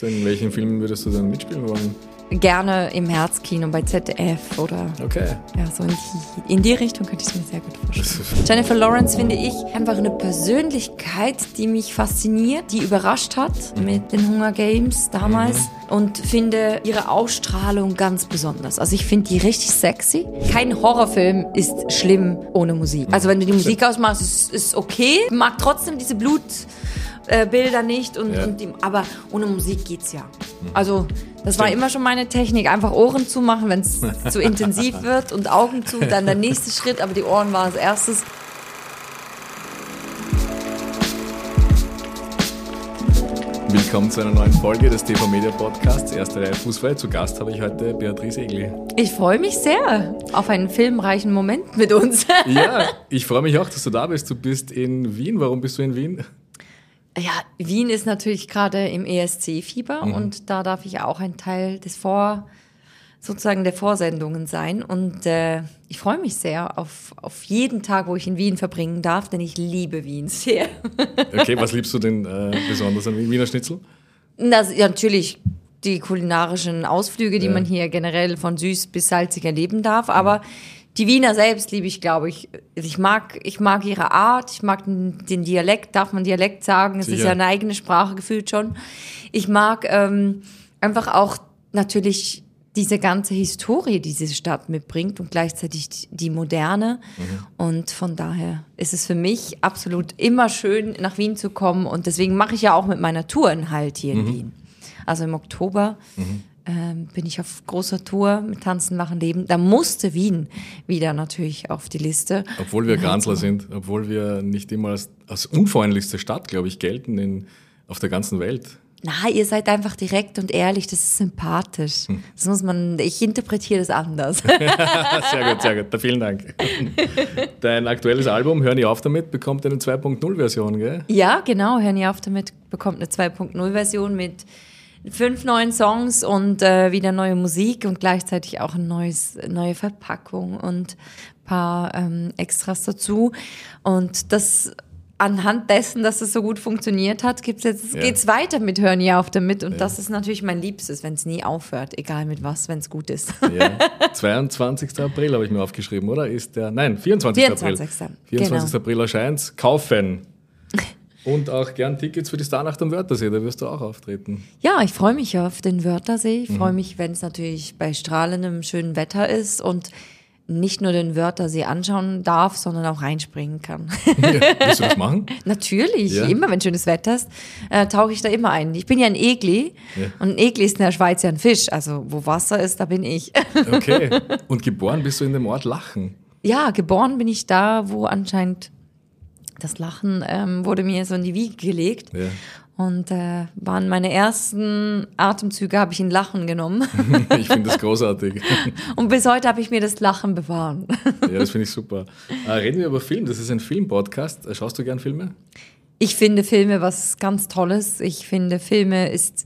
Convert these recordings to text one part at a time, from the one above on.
In welchen Filmen würdest du dann mitspielen wollen? Gerne im Herzkino bei ZDF oder ja, so in die Richtung könnte ich es mir sehr gut vorstellen. Jennifer Lawrence finde ich einfach eine Persönlichkeit, die mich fasziniert, die überrascht hat mit den Hunger Games damals und finde ihre Ausstrahlung ganz besonders. Also ich finde die richtig sexy. Kein Horrorfilm ist schlimm ohne Musik. Also wenn du die Musik ausmachst, ist okay. Ich mag trotzdem diese Bilder nicht, aber ohne Musik geht's ja. Also das war immer schon meine Technik, einfach Ohren zumachen, wenn es zu intensiv wird und Augen zu, dann der nächste Schritt, aber die Ohren war als erstes. Willkommen zu einer neuen Folge des TV Media Podcasts, erste Reihe Fußball. Zu Gast habe ich heute Beatrice Egli. Ich freue mich sehr auf einen filmreichen Moment mit uns. Ja, ich freue mich auch, dass du da bist. Du bist in Wien. Warum bist du in Wien? Ja, Wien ist natürlich gerade im ESC-Fieber und da darf ich auch ein Teil der Vorsendungen sein. Und ich freue mich sehr auf jeden Tag, wo ich in Wien verbringen darf, denn ich liebe Wien sehr. Okay, was liebst du denn besonders an Wiener Schnitzel? Ja, natürlich die kulinarischen Ausflüge, die man hier generell von süß bis salzig erleben darf, aber die Wiener selbst liebe ich, glaube ich. Ich mag ihre Art, ich mag den Dialekt, darf man Dialekt sagen? Es ist ja eine eigene Sprache gefühlt schon. Ich mag einfach auch natürlich diese ganze Historie, die diese Stadt mitbringt und gleichzeitig die Moderne. Und von daher ist es für mich absolut immer schön, nach Wien zu kommen. Und deswegen mache ich ja auch mit meiner Tour einen Halt hier in Wien. Also im Oktober bin ich auf großer Tour mit Tanzen, Lachen, Leben. Da musste Wien wieder natürlich auf die Liste. Obwohl wir Granzler sind, obwohl wir nicht immer als unfreundlichste Stadt, glaube ich, gelten auf der ganzen Welt. Na, ihr seid einfach direkt und ehrlich, das ist sympathisch. Das ich interpretiere das anders. Sehr gut, vielen Dank. Dein aktuelles Album, Hör nie auf damit, bekommt eine 2.0-Version, gell? Ja, genau, Hör nie auf damit bekommt eine 2.0-Version mit 5 neuen Songs und wieder neue Musik und gleichzeitig auch eine neue Verpackung und ein paar Extras dazu. Und das anhand dessen, dass es so gut funktioniert hat, geht's weiter mit Hör nie auf damit. Und das ist natürlich mein Liebstes, wenn es nie aufhört, egal mit was, wenn es gut ist. Ja. 22. April habe ich mir aufgeschrieben, oder? 24. April. 24. April erscheint. Kaufen. Und auch gern Tickets für die Starnacht am Wörthersee, da wirst du auch auftreten. Ja, ich freue mich auf den Wörthersee. Ich freue mich, wenn es natürlich bei strahlendem, schönem Wetter ist und nicht nur den Wörthersee anschauen darf, sondern auch reinspringen kann. Ja, willst du das machen? Natürlich, immer wenn schönes Wetter ist, tauche ich da immer ein. Ich bin ja ein Egli und ein Egli ist in der Schweiz ja ein Fisch. Also wo Wasser ist, da bin ich. Okay, und geboren bist du in dem Ort Lachen? Ja, geboren bin ich da, wo anscheinend das Lachen wurde mir so in die Wiege gelegt. Ja. Und waren meine ersten Atemzüge, habe ich in Lachen genommen. Ich finde das großartig. Und bis heute habe ich mir das Lachen bewahrt. Ja, das finde ich super. Reden wir über Film. Das ist ein Film-Podcast. Schaust du gern Filme? Ich finde Filme was ganz Tolles. Ich finde Filme ist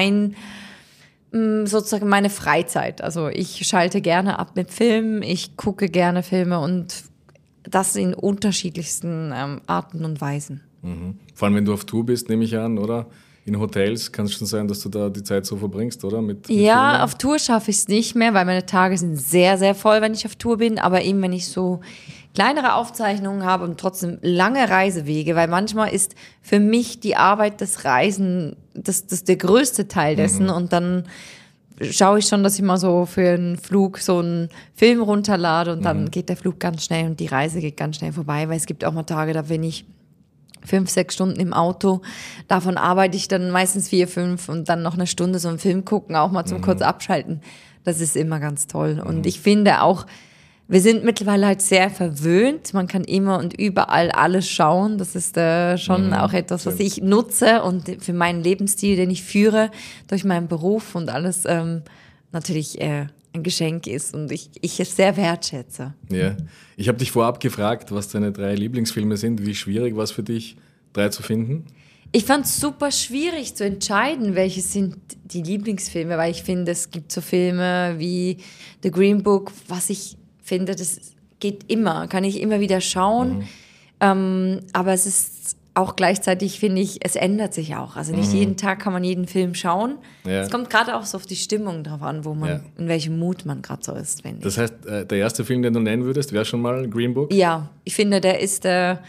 sozusagen meine Freizeit. Also ich schalte gerne ab mit Filmen. Ich gucke gerne Filme und das in unterschiedlichsten Arten und Weisen. Vor allem, wenn du auf Tour bist, nehme ich an, oder? In Hotels kann es schon sein, dass du da die Zeit so verbringst, oder? Mit ja, Filmen? Auf Tour schaffe ich es nicht mehr, weil meine Tage sind sehr, sehr voll, wenn ich auf Tour bin. Aber eben, wenn ich so kleinere Aufzeichnungen habe und trotzdem lange Reisewege, weil manchmal ist für mich die Arbeit des Reisen das der größte Teil dessen. Und dann schaue ich schon, dass ich mal so für einen Flug so einen Film runterlade und dann geht der Flug ganz schnell und die Reise geht ganz schnell vorbei, weil es gibt auch mal Tage, da bin ich 5-6 Stunden im Auto. Davon arbeite ich dann meistens 4-5 und dann noch eine Stunde so einen Film gucken, auch mal zum kurz abschalten. Das ist immer ganz toll. Und ich finde auch, wir sind mittlerweile halt sehr verwöhnt. Man kann immer und überall alles schauen. Das ist schon auch etwas, was ich nutze und für meinen Lebensstil, den ich führe, durch meinen Beruf und alles natürlich ein Geschenk ist und ich es sehr wertschätze. Ja, ich habe dich vorab gefragt, was deine 3 Lieblingsfilme sind. Wie schwierig war es für dich, 3 zu finden? Ich fand es super schwierig zu entscheiden, welche sind die Lieblingsfilme, weil ich finde, es gibt so Filme wie The Green Book, was ich finde, das geht immer, kann ich immer wieder schauen. Aber es ist auch gleichzeitig finde ich, es ändert sich auch. Also nicht jeden Tag kann man jeden Film schauen. Ja. Es kommt gerade auch so auf die Stimmung drauf an, wo man, in welchem Mut man gerade so ist, finde ich. Das heißt, der erste Film, den du nennen würdest, wäre schon mal Green Book? Ja, ich finde, der ist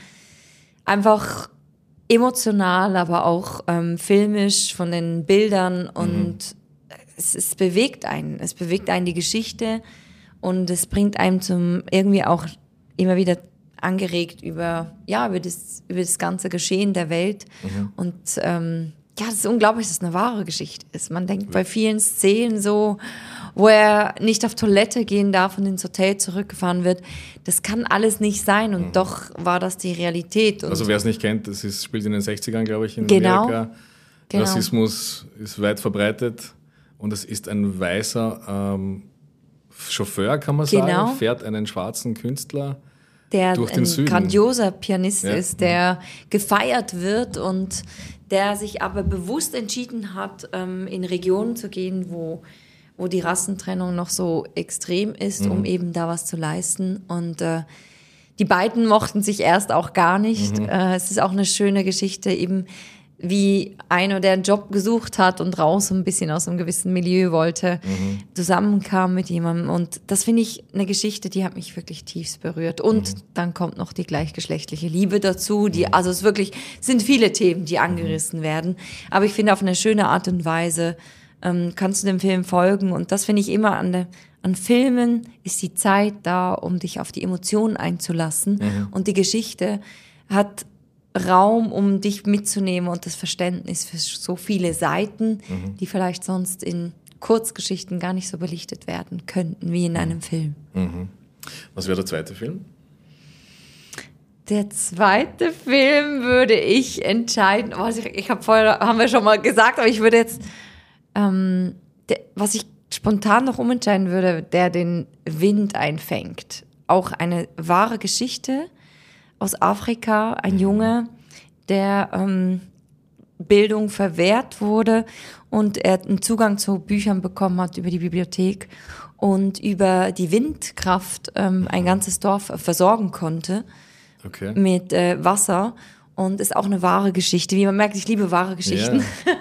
einfach emotional, aber auch filmisch von den Bildern und es bewegt einen. Es bewegt einen die Geschichte und es bringt einem zum irgendwie auch immer wieder angeregt über das ganze Geschehen der Welt. Und das ist unglaublich, dass es eine wahre Geschichte ist. Man denkt bei vielen Szenen so, wo er nicht auf Toilette gehen darf und ins Hotel zurückgefahren wird. Das kann alles nicht sein und doch war das die Realität. Und also wer es nicht kennt, spielt in den 60ern, glaube ich, in Amerika. Genau. Rassismus ist weit verbreitet und es ist ein weißer Chauffeur, kann man sagen, fährt einen schwarzen Künstler der durch den ein Süden. Grandioser Pianist ist, der gefeiert wird und der sich aber bewusst entschieden hat, in Regionen zu gehen, wo die Rassentrennung noch so extrem ist, um eben da was zu leisten. Und die beiden mochten sich erst auch gar nicht. Es ist auch eine schöne Geschichte, eben wie einer, der einen Job gesucht hat und raus ein bisschen aus einem gewissen Milieu wollte, zusammenkam mit jemandem. Und das finde ich eine Geschichte, die hat mich wirklich tiefst berührt. Und dann kommt noch die gleichgeschlechtliche Liebe dazu. Also es sind viele Themen, die angerissen werden. Aber ich finde, auf eine schöne Art und Weise kannst du dem Film folgen. Und das finde ich immer an Filmen ist die Zeit da, um dich auf die Emotionen einzulassen. Und die Geschichte hat Raum, um dich mitzunehmen und das Verständnis für so viele Seiten, die vielleicht sonst in Kurzgeschichten gar nicht so belichtet werden könnten, wie in einem Film. Was wäre der zweite Film? Der zweite Film würde ich entscheiden, haben wir schon mal gesagt, aber ich würde jetzt, was ich spontan noch umentscheiden würde, der den Wind einfängt. Auch eine wahre Geschichte aus Afrika, ein Junge, der Bildung verwehrt wurde und er einen Zugang zu Büchern bekommen hat über die Bibliothek und über die Windkraft ein ganzes Dorf versorgen konnte mit Wasser. Und ist auch eine wahre Geschichte. Wie man merkt, ich liebe wahre Geschichten.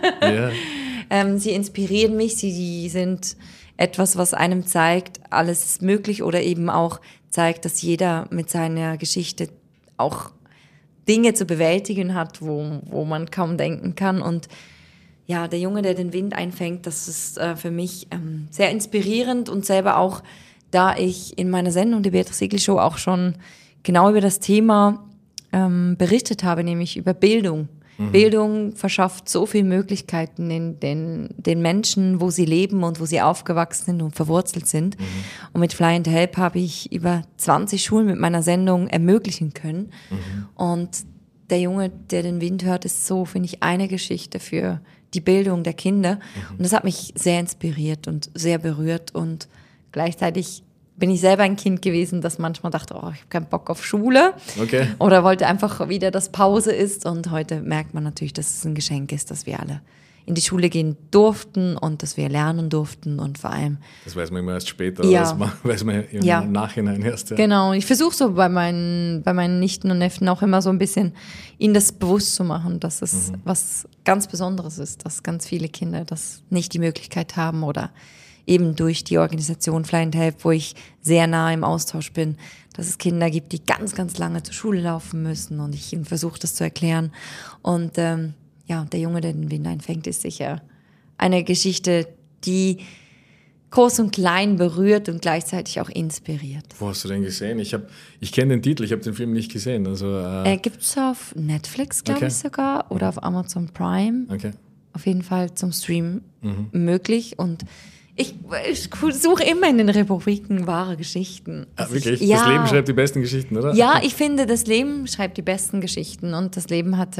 Sie inspirieren mich, sie sind etwas, was einem zeigt, alles ist möglich oder eben auch zeigt, dass jeder mit seiner Geschichte auch Dinge zu bewältigen hat, wo man kaum denken kann. Und ja, der Junge, der den Wind einfängt, das ist für mich sehr inspirierend und selber auch, da ich in meiner Sendung, die Beatrice Egli Show, auch schon genau über das Thema berichtet habe, nämlich über Bildung. Bildung verschafft so viele Möglichkeiten in den Menschen, wo sie leben und wo sie aufgewachsen sind und verwurzelt sind. Und mit Fly and Help habe ich über 20 Schulen mit meiner Sendung ermöglichen können. Und der Junge, der den Wind hört, ist so, finde ich, eine Geschichte für die Bildung der Kinder. Und das hat mich sehr inspiriert und sehr berührt. Und gleichzeitig bin ich selber ein Kind gewesen, das manchmal dachte, ich habe keinen Bock auf Schule. Oder wollte einfach wieder, dass Pause ist. Und heute merkt man natürlich, dass es ein Geschenk ist, dass wir alle in die Schule gehen durften und dass wir lernen durften und vor allem... Das weiß man immer erst später, das weiß man im Nachhinein erst. Ja. Genau, ich versuche so bei meinen Nichten und Neffen auch immer so ein bisschen ihnen das bewusst zu machen, dass es was ganz Besonderes ist, dass ganz viele Kinder das nicht die Möglichkeit haben oder eben durch die Organisation Fly and Help, wo ich sehr nah im Austausch bin, dass es Kinder gibt, die ganz, ganz lange zur Schule laufen müssen und ich ihnen versuche, das zu erklären. Und der Junge, der den Wind einfängt, ist sicher eine Geschichte, die groß und klein berührt und gleichzeitig auch inspiriert. Wo hast du den gesehen? Ich kenne den Titel, ich habe den Film nicht gesehen. Also, gibt's auf Netflix, glaube ich sogar, oder auf Amazon Prime. Auf jeden Fall zum Stream möglich und ich suche immer in den Republiken wahre Geschichten. Wirklich? Das Leben schreibt die besten Geschichten, oder? Ja, ich finde, das Leben schreibt die besten Geschichten und das Leben hat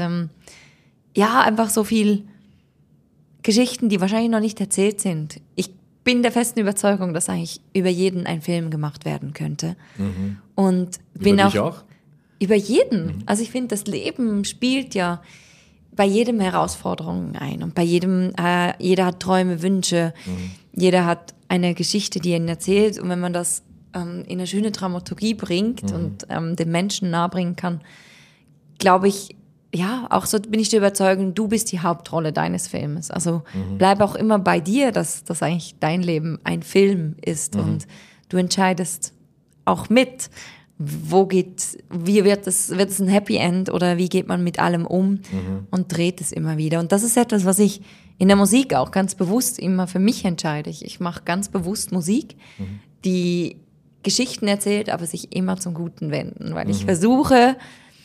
einfach so viel Geschichten, die wahrscheinlich noch nicht erzählt sind. Ich bin der festen Überzeugung, dass eigentlich über jeden ein Film gemacht werden könnte. Und bin über dich auch? Über jeden. Also ich finde, das Leben spielt ja bei jedem Herausforderungen ein und bei jedem, jeder hat Träume, Wünsche, jeder hat eine Geschichte, die er ihn erzählt und wenn man das in eine schöne Dramaturgie bringt und den Menschen nahebringen kann, glaube ich, auch so bin ich der Überzeugung, du bist die Hauptrolle deines Filmes. Also bleib auch immer bei dir, dass eigentlich dein Leben ein Film ist und du entscheidest auch mit, wie wird es ein Happy End oder wie geht man mit allem um und dreht es immer wieder. Und das ist etwas, was ich in der Musik auch ganz bewusst immer für mich entscheide. Ich mache ganz bewusst Musik, die Geschichten erzählt, aber sich immer zum Guten wenden, weil ich versuche,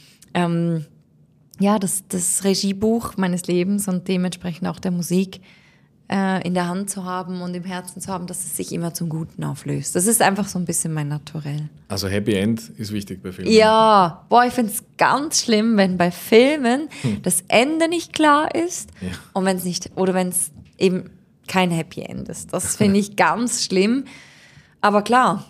das Regiebuch meines Lebens und dementsprechend auch der Musik in der Hand zu haben und im Herzen zu haben, dass es sich immer zum Guten auflöst. Das ist einfach so ein bisschen mein Naturell. Also Happy End ist wichtig bei Filmen. Ja, ich finde es ganz schlimm, wenn bei Filmen das Ende nicht klar ist und wenn es eben kein Happy End ist. Das finde ich ganz schlimm. Aber klar,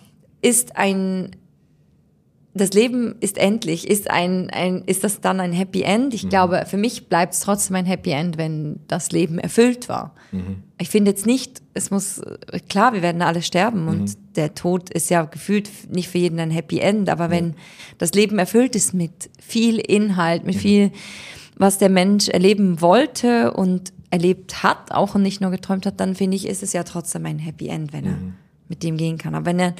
das Leben ist endlich. Ist das dann ein Happy End? Ich glaube, für mich bleibt es trotzdem ein Happy End, wenn das Leben erfüllt war. Ich finde jetzt nicht, klar, wir werden alle sterben und der Tod ist ja gefühlt nicht für jeden ein Happy End, aber wenn das Leben erfüllt ist mit viel Inhalt, mit viel, was der Mensch erleben wollte und erlebt hat, auch und nicht nur geträumt hat, dann finde ich, ist es ja trotzdem ein Happy End, wenn er mit dem gehen kann. Aber wenn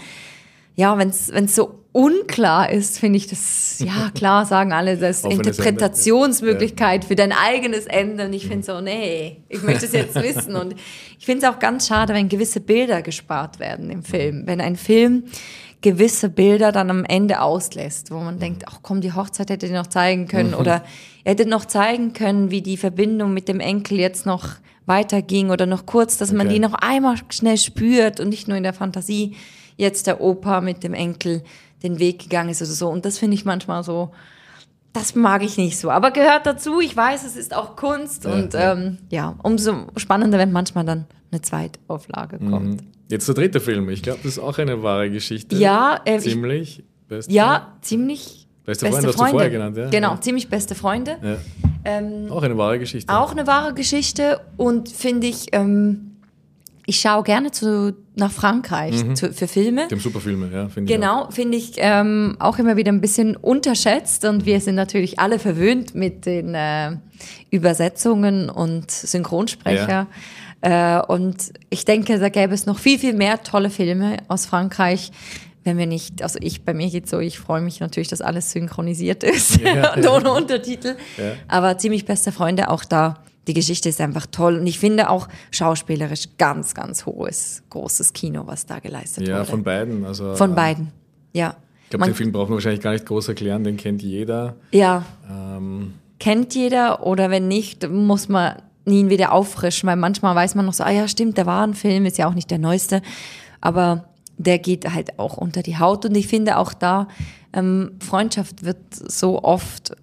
es so unklar ist, finde ich das, klar sagen alle, das ist Interpretationsmöglichkeit für dein eigenes Ende. Und ich finde so, nee, ich möchte es jetzt wissen. Und ich finde es auch ganz schade, wenn gewisse Bilder gespart werden im Film. Wenn ein Film gewisse Bilder dann am Ende auslässt, wo man denkt, ach komm, die Hochzeit hätte ihr noch zeigen können. Oder er hätte noch zeigen können, wie die Verbindung mit dem Enkel jetzt noch weiterging. Oder noch kurz, dass man die noch einmal schnell spürt und nicht nur in der Fantasie jetzt der Opa mit dem Enkel den Weg gegangen ist oder so. Und das finde ich manchmal so, das mag ich nicht so. Aber gehört dazu, ich weiß, es ist auch Kunst. Und umso spannender, wenn manchmal dann eine Zweitauflage kommt. Jetzt der dritte Film. Ich glaube, das ist auch eine wahre Geschichte. Ja. Ziemlich. Ziemlich. Beste Freunde hast du vorher genannt, ja? Genau, ziemlich beste Freunde. Ja. Auch eine wahre Geschichte. Auch eine wahre Geschichte und finde ich, ich schaue gerne nach Frankreich für Filme. Dem Superfilme, ja, finde ich. Genau, finde ich auch immer wieder ein bisschen unterschätzt und wir sind natürlich alle verwöhnt mit den Übersetzungen und Synchronsprecher. Ja. Und ich denke, da gäbe es noch viel, viel mehr tolle Filme aus Frankreich, wenn wir nicht, also bei mir geht's so, ich freue mich natürlich, dass alles synchronisiert ist und ohne Untertitel. Ja. Aber ziemlich beste Freunde auch da. Die Geschichte ist einfach toll und ich finde auch schauspielerisch ganz, ganz großes Kino, was da geleistet wurde. Ja, von beiden. Von beiden, ja. Ich glaube, den Film braucht man wahrscheinlich gar nicht groß erklären, den kennt jeder. Ja, kennt jeder oder wenn nicht, muss man ihn wieder auffrischen, weil manchmal weiß man noch so, stimmt, da war ein Film, ist ja auch nicht der neueste, aber der geht halt auch unter die Haut und ich finde auch da, Freundschaft wird so oft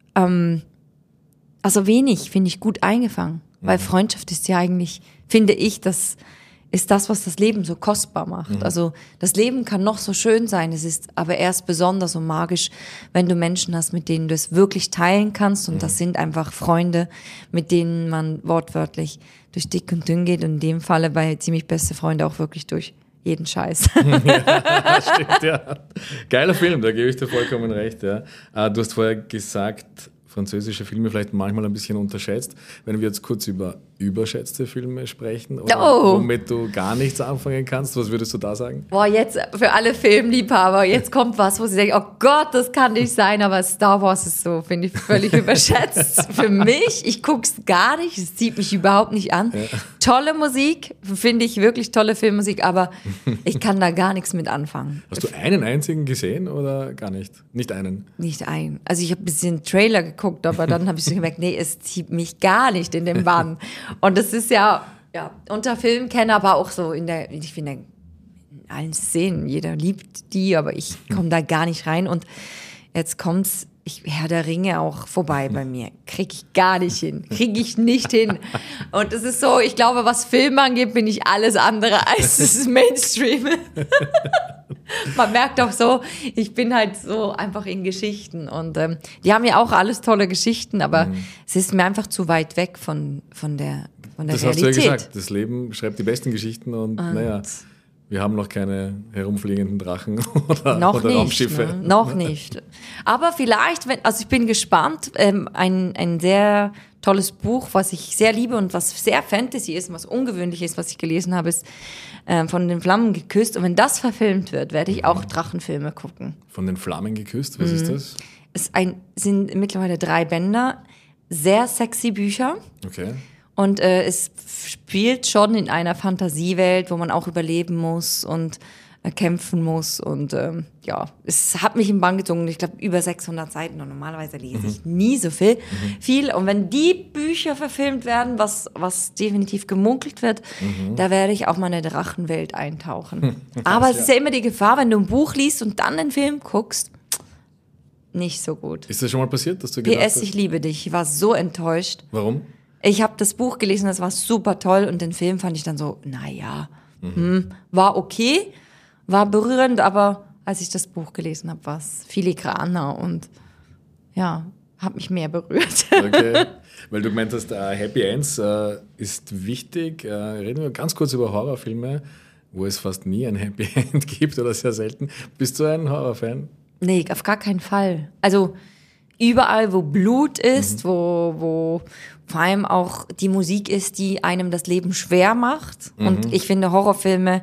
wenig, finde ich, gut eingefangen. Weil Freundschaft ist ja eigentlich, finde ich, das ist das, was das Leben so kostbar macht. Also das Leben kann noch so schön sein, es ist aber erst besonders und magisch, wenn du Menschen hast, mit denen du es wirklich teilen kannst. Und das sind einfach Freunde, mit denen man wortwörtlich durch dick und dünn geht. Und in dem Falle bei ziemlich beste Freunde auch wirklich durch jeden Scheiß. Ja, stimmt, ja. Geiler Film, da gebe ich dir vollkommen recht. Ja. Du hast vorher gesagt, französische Filme vielleicht manchmal ein bisschen unterschätzt. Wenn wir jetzt kurz über überschätzte Filme sprechen oder womit du gar nichts anfangen kannst, was würdest du da sagen? Jetzt für alle Filmliebhaber, jetzt kommt was, wo sie denken, oh Gott, das kann nicht sein, aber Star Wars ist so, finde ich, völlig überschätzt. Für mich, ich gucke es gar nicht, es zieht mich überhaupt nicht an. Ja. Tolle Musik, finde ich wirklich tolle Filmmusik, aber ich kann da gar nichts mit anfangen. Hast du einen einzigen gesehen oder gar nicht? Nicht einen? Nicht einen. Also ich habe ein bisschen Trailer geguckt, aber dann habe ich so gemerkt, nee, es zieht mich gar nicht in den Bann. Und das ist ja unter Filmkenner, aber auch so ich finde, in allen Szenen, jeder liebt die, aber ich komme da gar nicht rein. Und jetzt kommt's, Herr der Ringe auch vorbei bei mir. Kriege ich gar nicht hin. Kriege ich nicht hin. Und es ist so, ich glaube, was Film angeht, bin ich alles andere als das Mainstream. Man merkt auch so, ich bin halt so einfach in Geschichten. Und die haben ja auch alles tolle Geschichten, aber es ist mir einfach zu weit weg von der das Realität. Hast du ja gesagt, das Leben schreibt die besten Geschichten und naja, Wir haben noch keine herumfliegenden Drachen oder nicht, Raumschiffe. Ne? Noch nicht. Aber vielleicht, ich bin gespannt, ein sehr tolles Buch, was ich sehr liebe und was sehr Fantasy ist, was ungewöhnlich ist, was ich gelesen habe, ist Von den Flammen geküsst. Und wenn das verfilmt wird, werde ich auch Drachenfilme gucken. Von den Flammen geküsst? Was ist das? Es sind mittlerweile 3 Bänder, sehr sexy Bücher. Okay. Und es spielt schon in einer Fantasiewelt, wo man auch überleben muss und kämpfen muss. Und es hat mich im Bann gezogen. Ich glaube, über 600 Seiten. Und normalerweise lese ich nie so viel. Und wenn die Bücher verfilmt werden, was definitiv gemunkelt wird, da werde ich auch mal in eine Drachenwelt eintauchen. Aber es ist ja immer die Gefahr, wenn du ein Buch liest und dann den Film guckst, nicht so gut. Ist das schon mal passiert, dass du gedacht hast? PS, ich liebe dich. Ich war so enttäuscht. Warum? Ich habe das Buch gelesen, das war super toll und den Film fand ich dann so, war okay, war berührend, aber als ich das Buch gelesen habe, war es filigraner und hat mich mehr berührt. Okay, weil du gemeint hast, Happy Ends ist wichtig. Reden wir ganz kurz über Horrorfilme, wo es fast nie ein Happy End gibt oder sehr selten. Bist du ein Horrorfan? Nee, auf gar keinen Fall. Also überall, wo Blut ist, wo vor allem auch die Musik ist, die einem das Leben schwer macht. Und ich finde Horrorfilme,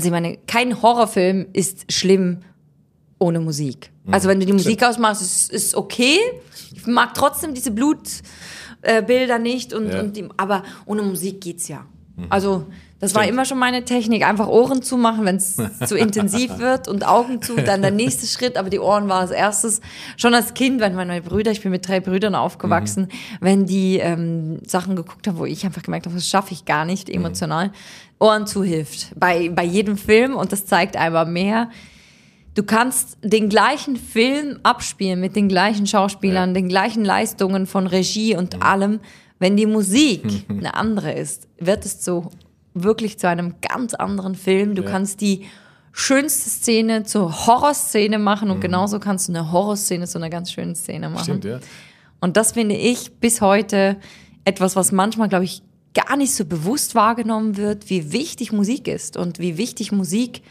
kein Horrorfilm ist schlimm ohne Musik. Also wenn du die Musik ausmachst, ist okay. Ich mag trotzdem diese Blutbilder nicht, aber ohne Musik geht's ja. Also das war immer schon meine Technik, einfach Ohren zumachen, wenn es zu intensiv wird und Augen zu, dann der nächste Schritt, aber die Ohren war als erstes. Schon als Kind, wenn meine Brüder, ich bin mit 3 Brüdern aufgewachsen, wenn die Sachen geguckt haben, wo ich einfach gemerkt habe, das schaffe ich gar nicht emotional, Ohren zu hilft. Bei jedem Film und das zeigt einmal mehr, du kannst den gleichen Film abspielen mit den gleichen Schauspielern, den gleichen Leistungen von Regie und allem. Wenn die Musik eine andere ist, wird es wirklich zu einem ganz anderen Film. Du kannst die schönste Szene zur Horrorszene machen und genauso kannst du eine Horrorszene zu einer ganz schönen Szene machen. Stimmt, ja. Und das finde ich bis heute etwas, was manchmal, glaube ich, gar nicht so bewusst wahrgenommen wird, wie wichtig Musik ist und wie wichtig Musik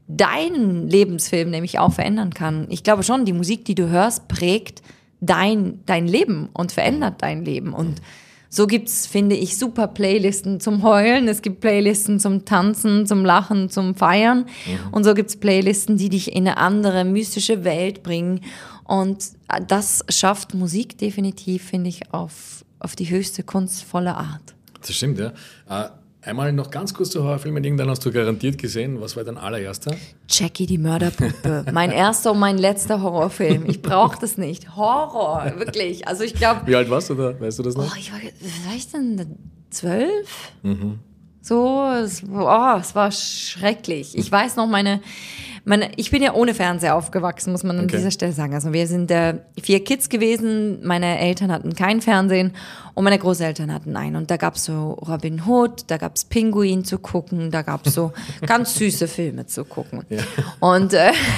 deinen Lebensfilm nämlich auch verändern kann. Ich glaube schon, die Musik, die du hörst, prägt dein Leben und verändert dein Leben. Und so gibt's, finde ich, super Playlisten zum Heulen. Es gibt Playlisten zum Tanzen, zum Lachen, zum Feiern. Und so gibt's Playlisten, die dich in eine andere mystische Welt bringen. Und das schafft Musik definitiv, finde ich, auf die höchste kunstvolle Art. Das stimmt, ja. Einmal noch ganz kurz zu Horrorfilmen. Irgendwann hast du garantiert gesehen. Was war dein allererster? Jackie, die Mörderpuppe. Mein erster und mein letzter Horrorfilm. Ich brauche das nicht. Horror, wirklich. Also ich glaube... Wie alt warst du da? Weißt du das noch? Was war ich denn? 12? So, es war schrecklich. Ich weiß noch, ich bin ja ohne Fernseher aufgewachsen, muss man an dieser Stelle sagen. Also wir sind 4 Kids gewesen, meine Eltern hatten kein Fernsehen und meine Großeltern hatten einen. Und da gab's so Robin Hood, da gab's Pinguin zu gucken, da gab's so ganz süße Filme zu gucken. Ja. Und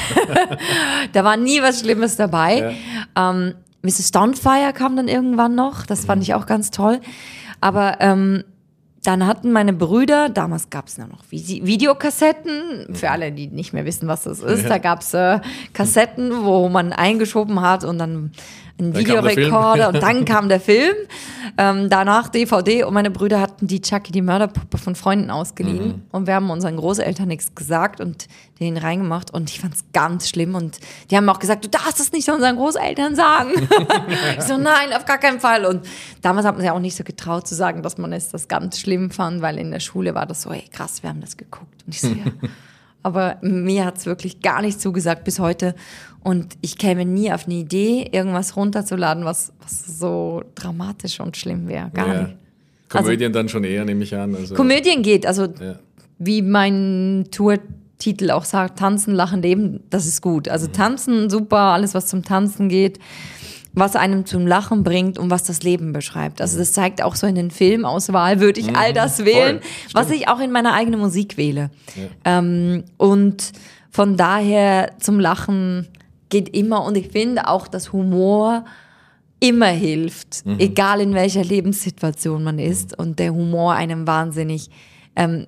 da war nie was Schlimmes dabei. Ja. Mrs. Doubtfire kam dann irgendwann noch, das fand ich auch ganz toll. Aber dann hatten meine Brüder, damals gab es noch Videokassetten, für alle, die nicht mehr wissen, was das ist, da gab es Kassetten, wo man eingeschoben hat und dann ein Videorekorder und dann kam der Film, danach DVD und meine Brüder hatten die Chucky, die Mörderpuppe von Freunden ausgeliehen und wir haben unseren Großeltern nichts gesagt und denen reingemacht und ich fand's ganz schlimm und die haben auch gesagt, du darfst es nicht unseren Großeltern sagen. Ich so, nein, auf gar keinen Fall und damals hat man sich auch nicht so getraut zu sagen, dass man das ganz schlimm fand, weil in der Schule war das so, ey krass, wir haben das geguckt und ich so, ja. Aber mir hat's wirklich gar nicht zugesagt bis heute. Und ich käme nie auf eine Idee, irgendwas runterzuladen, was so dramatisch und schlimm wäre. Gar nicht. Komödien dann schon eher, nehme ich an. Also. Komödien geht. Also wie mein Tourtitel auch sagt, tanzen, lachen, leben, das ist gut. Also tanzen, super, alles was zum Tanzen geht, was einem zum Lachen bringt und was das Leben beschreibt. Also das zeigt auch so in den Filmauswahl, würde ich all das wählen, was ich auch in meiner eigenen Musik wähle. Ja. Und von daher zum Lachen geht immer und ich finde auch, dass Humor immer hilft, egal in welcher Lebenssituation man ist und der Humor einem wahnsinnig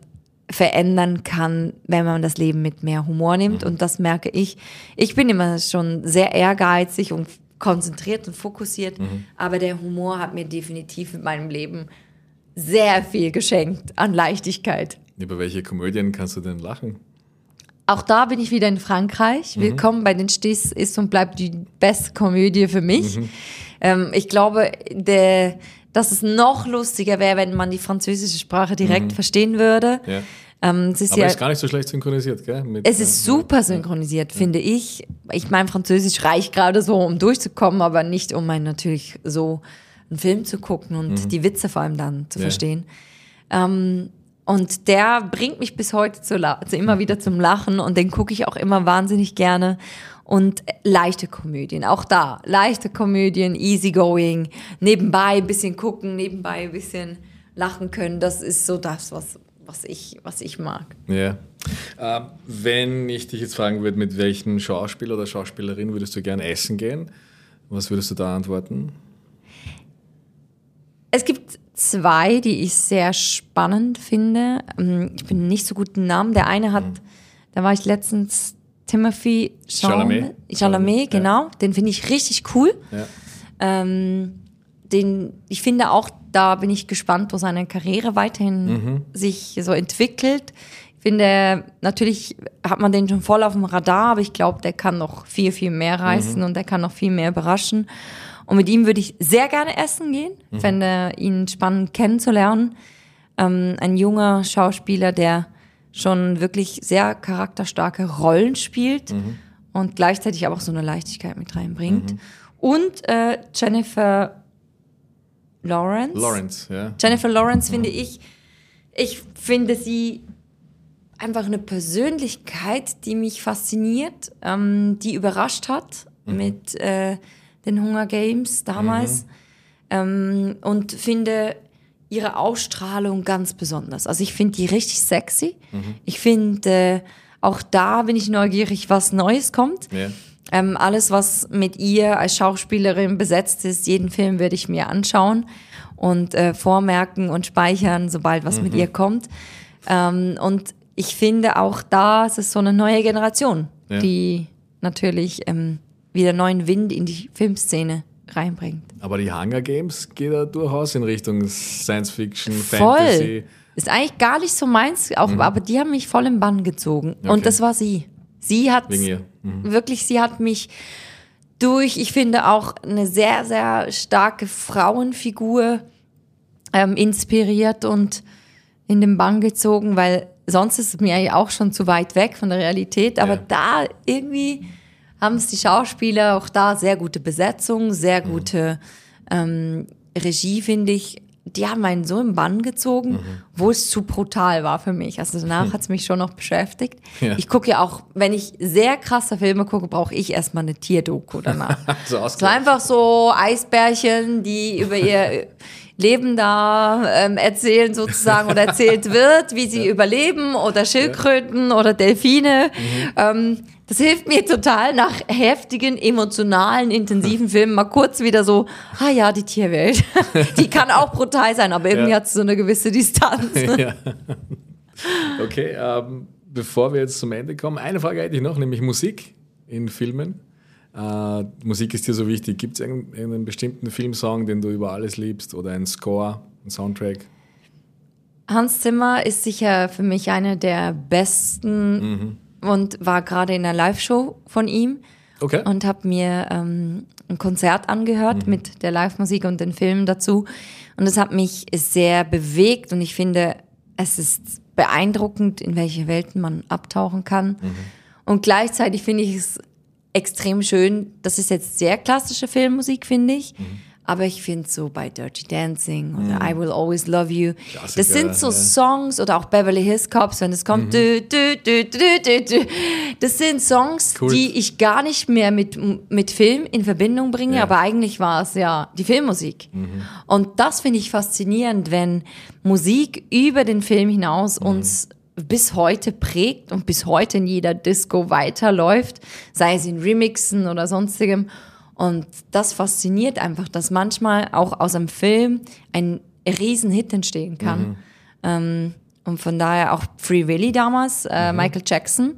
verändern kann, wenn man das Leben mit mehr Humor nimmt. Und das merke ich. Ich bin immer schon sehr ehrgeizig und konzentriert und fokussiert, aber der Humor hat mir definitiv in meinem Leben sehr viel geschenkt an Leichtigkeit. Über welche Komödien kannst du denn lachen? Auch da bin ich wieder in Frankreich. Willkommen bei den Stis ist und bleibt die beste Komödie für mich. Ich glaube, dass es noch lustiger wäre, wenn man die französische Sprache direkt verstehen würde. Ja. Es ist Aber ist gar nicht so schlecht synchronisiert, gell? Es ist super synchronisiert, finde ich. Ich meine, Französisch reicht gerade so, um durchzukommen, aber nicht, um natürlich so einen Film zu gucken und die Witze vor allem dann zu verstehen. Und der bringt mich bis heute immer wieder zum Lachen und den gucke ich auch immer wahnsinnig gerne. Und leichte Komödien, auch da, leichte Komödien, easygoing, nebenbei ein bisschen gucken, nebenbei ein bisschen lachen können, das ist so das, was ich mag. Ja. Wenn ich dich jetzt fragen würde, mit welchem Schauspieler oder Schauspielerin würdest du gerne essen gehen, was würdest du da antworten? Es gibt 2, die ich sehr spannend finde. Ich bin nicht so gut im Namen. Der eine da war ich letztens, Timothée Chalamet, genau. Ja. Den finde ich richtig cool. Ja. Ich finde auch, da bin ich gespannt, wo seine Karriere weiterhin sich so entwickelt. Ich finde, natürlich hat man den schon voll auf dem Radar, aber ich glaube, der kann noch viel, viel mehr reißen und der kann noch viel mehr überraschen. Und mit ihm würde ich sehr gerne essen gehen, fände ihn spannend kennenzulernen. Ein junger Schauspieler, der schon wirklich sehr charakterstarke Rollen spielt und gleichzeitig aber auch so eine Leichtigkeit mit reinbringt. Und Jennifer Lawrence. Ja. Jennifer Lawrence finde ich finde sie einfach eine Persönlichkeit, die mich fasziniert, die überrascht hat mit den Hunger Games damals und finde ihre Ausstrahlung ganz besonders. Also ich finde die richtig sexy. Ich finde, auch da bin ich neugierig, was Neues kommt. Yeah. Alles, was mit ihr als Schauspielerin besetzt ist, jeden Film werde ich mir anschauen und vormerken und speichern, sobald was mit ihr kommt. Und ich finde auch da, es ist so eine neue Generation, die natürlich wieder neuen Wind in die Filmszene reinbringt. Aber die Hunger Games geht ja durchaus in Richtung Science Fiction, Fantasy. Ist eigentlich gar nicht so meins, auch, aber die haben mich voll im Bann gezogen. Okay. Und das war sie. Sie hat wirklich, sie hat mich ich finde auch eine sehr, sehr starke Frauenfigur inspiriert und in den Bann gezogen, weil sonst ist es mir eigentlich auch schon zu weit weg von der Realität. Aber da irgendwie haben es die Schauspieler auch da sehr gute Besetzung, sehr gute Regie, finde ich. Die haben einen so im Bann gezogen, wo es zu brutal war für mich. Also danach hat es mich schon noch beschäftigt. Ja. Ich gucke ja auch, wenn ich sehr krasse Filme gucke, brauche ich erstmal eine Tierdoku danach. so einfach so Eisbärchen, die über ihr Leben da erzählen sozusagen oder erzählt wird, wie sie überleben oder Schildkröten oder Delfine. Das hilft mir total nach heftigen, emotionalen, intensiven Filmen mal kurz wieder so, die Tierwelt. Die kann auch brutal sein, aber irgendwie hat es so eine gewisse Distanz. Ja. Okay, bevor wir jetzt zum Ende kommen, eine Frage hätte ich noch, nämlich Musik in Filmen. Musik ist dir so wichtig. Gibt es einen bestimmten Filmsong, den du über alles liebst oder einen Score, einen Soundtrack? Hans Zimmer ist sicher für mich einer der besten und war gerade in einer Live-Show von ihm und habe mir ein Konzert angehört mit der Live-Musik und den Filmen dazu. Und es hat mich sehr bewegt und ich finde, es ist beeindruckend, in welche Welten man abtauchen kann. Und gleichzeitig finde ich es extrem schön. Das ist jetzt sehr klassische Filmmusik, finde ich. Aber ich finde so bei Dirty Dancing oder I Will Always Love You, Klassiker, das sind so Songs oder auch Beverly Hills Cops, wenn es kommt, das sind Songs, die ich gar nicht mehr mit Film in Verbindung bringe, aber eigentlich war es ja die Filmmusik. Und das finde ich faszinierend, wenn Musik über den Film hinaus uns bis heute prägt und bis heute in jeder Disco weiterläuft, sei es in Remixen oder sonstigem. Und das fasziniert einfach, dass manchmal auch aus einem Film ein Riesenhit entstehen kann. Und Und von daher auch Free Willy damals, Michael Jackson.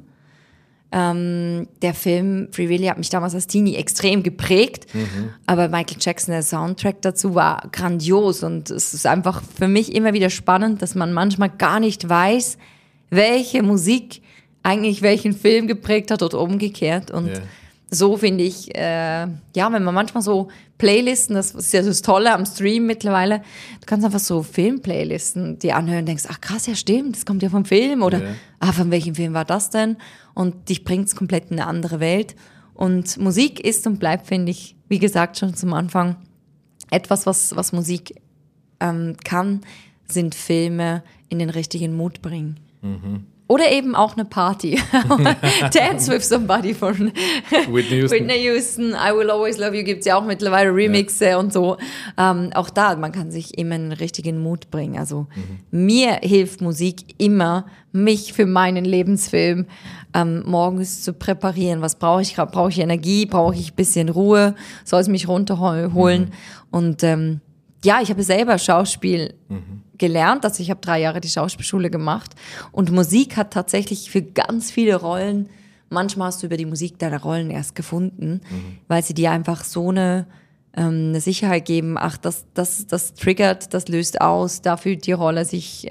Der Film Free Willy hat mich damals als Teenie extrem geprägt, aber Michael Jackson, der Soundtrack dazu war grandios und es ist einfach für mich immer wieder spannend, dass man manchmal gar nicht weiß, welche Musik eigentlich welchen Film geprägt hat oder umgekehrt und so finde ich, wenn man manchmal so Playlisten, das ist ja das Tolle am Stream mittlerweile, du kannst einfach so Film-Playlisten dir anhören und denkst, ach krass, ja stimmt, das kommt ja vom Film oder von welchem Film war das denn? Und dich bringt es komplett in eine andere Welt. Und Musik ist und bleibt, finde ich, wie gesagt schon zum Anfang, etwas, was Musik kann, sind Filme in den richtigen Mut bringen. Oder eben auch eine Party. Dance with Somebody von Whitney Houston. I Will Always Love You gibt es ja auch mittlerweile Remixe und so. Auch da, man kann sich immer in den richtigen Mut bringen. Also mir hilft Musik immer, mich für meinen Lebensfilm morgens zu präparieren. Was brauche ich gerade? Brauche ich Energie? Brauche ich ein bisschen Ruhe? Soll es mich runterholen? Und ich habe selber Schauspiel gelernt, also ich habe 3 Jahre die Schauspielschule gemacht und Musik hat tatsächlich für ganz viele Rollen, manchmal hast du über die Musik deine Rollen erst gefunden, weil sie dir einfach so eine Sicherheit geben, ach, das triggert, das löst aus, da fühlt die Rolle sich,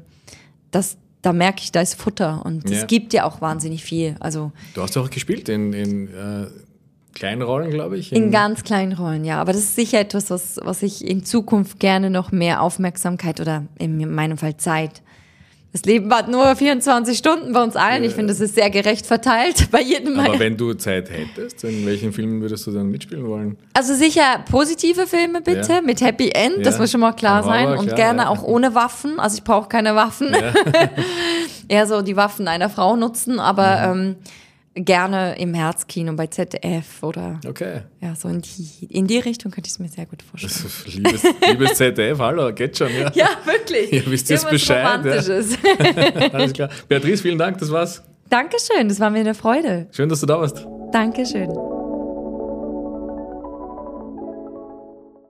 da merke ich, da ist Futter und es gibt ja auch wahnsinnig viel. Also, du hast auch gespielt in kleinen Rollen, glaube ich. In ganz kleinen Rollen, ja. Aber das ist sicher etwas, was ich in Zukunft gerne noch mehr Aufmerksamkeit oder in meinem Fall Zeit. Das Leben hat nur 24 Stunden bei uns allen. Ich finde, das ist sehr gerecht verteilt bei jedem. Aber wenn du Zeit hättest, in welchen Filmen würdest du dann mitspielen wollen? Also sicher positive Filme bitte, mit Happy End, das muss schon mal klar sein. Und gerne auch ohne Waffen. Also ich brauche keine Waffen. Ja. Eher so die Waffen einer Frau nutzen, aber gerne im Herzkino bei ZDF oder so in die Richtung könnte ich es mir sehr gut vorstellen. Liebes ZDF, hallo, geht schon, ja. Ja, wirklich. Ihr wisst jetzt Bescheid. Romantisches. Ja. Alles klar. Beatrice, vielen Dank, das war's. Dankeschön, das war mir eine Freude. Schön, dass du da warst. Dankeschön.